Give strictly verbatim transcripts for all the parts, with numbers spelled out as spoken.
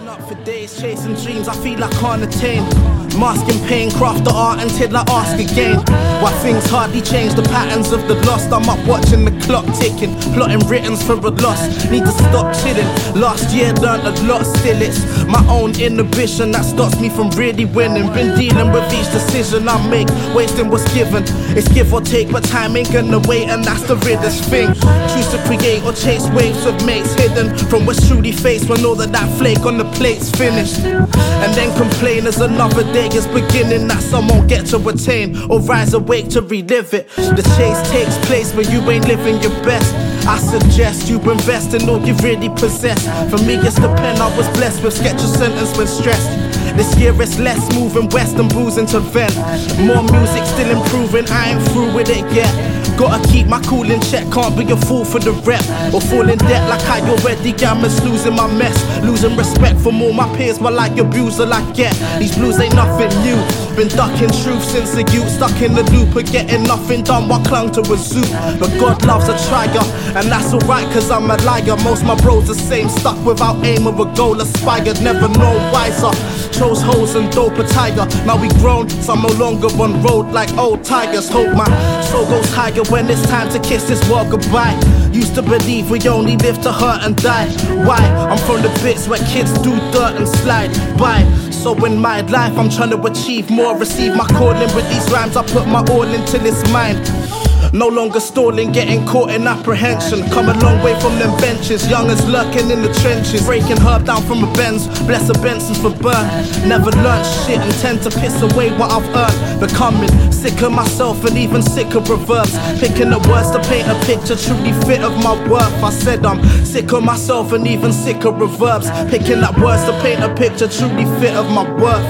Been up for days, chasing dreams I feel I can't attain. Masking pain, craft the art until I ask again. Why things hardly change, the patterns of the lost. I'm up watching the clock ticking, plotting writtens for a loss. Need to stop chilling. Last year learned a lot, still it's my own inhibition that stops me from really winning. Been dealing with each decision I make, wasting what's given. It's give or take, but time ain't gonna wait, and that's the realest thing. Choose to create or chase waves of mates hidden from what's truly faced when all of that flake on the plate's finished. And then complain as another day is beginning that some won't get to attain or rise awake to relive it. The chase takes place when you ain't living your best. I suggest you invest in all you really possess. For me it's the pen I was blessed with, sketch a sentence when stressed. This year it's less moving west and boozing to vent. More music still improving, I ain't through with it yet. Gotta keep my cool in check, can't be a fool for the rep or fall in debt like I already am. It's losing my mess, losing respect from all my peers, but like abuser I get. These blues ain't nothing new, been ducking truth since the youth. Stuck in the loop of getting nothing done while clung to a zoo. But God loves a trier, and that's alright cause I'm a liar. Most my bros the same, stuck without aim or a goal aspired. Never known wiser, chose hoes and dope attire. Now we grown, so I'm no longer on road like old tigers. Hope my soul goes higher when it's time to kiss this world goodbye. Used to believe we only live to hurt and die. Why? I'm from the bits where kids do dirt and slide by. So in my life I'm trying to achieve more, receive my calling with these rhymes. I put my all into this mine. No longer stalling, getting caught in apprehension. Come a long way from them benches, young as lurking in the trenches. Breaking herb down from a Benz, bless a Benson's for burn. Never learned shit and tend to piss away what I've earned. Becoming sick of myself and even sick of reverbs. Picking up words to paint a picture truly fit of my worth. I said I'm sick of myself and even sick of reverbs. Picking up words to paint a picture truly fit of my worth.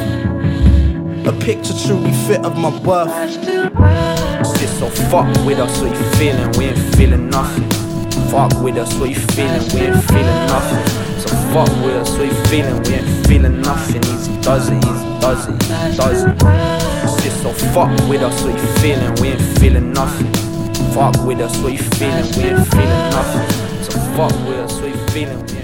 A picture truly fit of my worth. Shit, so fuck with us, what you feeling? We ain't feeling nothing. Fuck with us, what you feeling? We ain't feeling nothing. So fuck with us, what you feeling? We ain't feeling nothing. Easy does it, easy does it, easy does it. Shit, so fuck with us, what you feeling? We ain't feeling nothing. Fuck with us, what you feeling? We ain't feeling nothing. So fuck with us, what you feeling?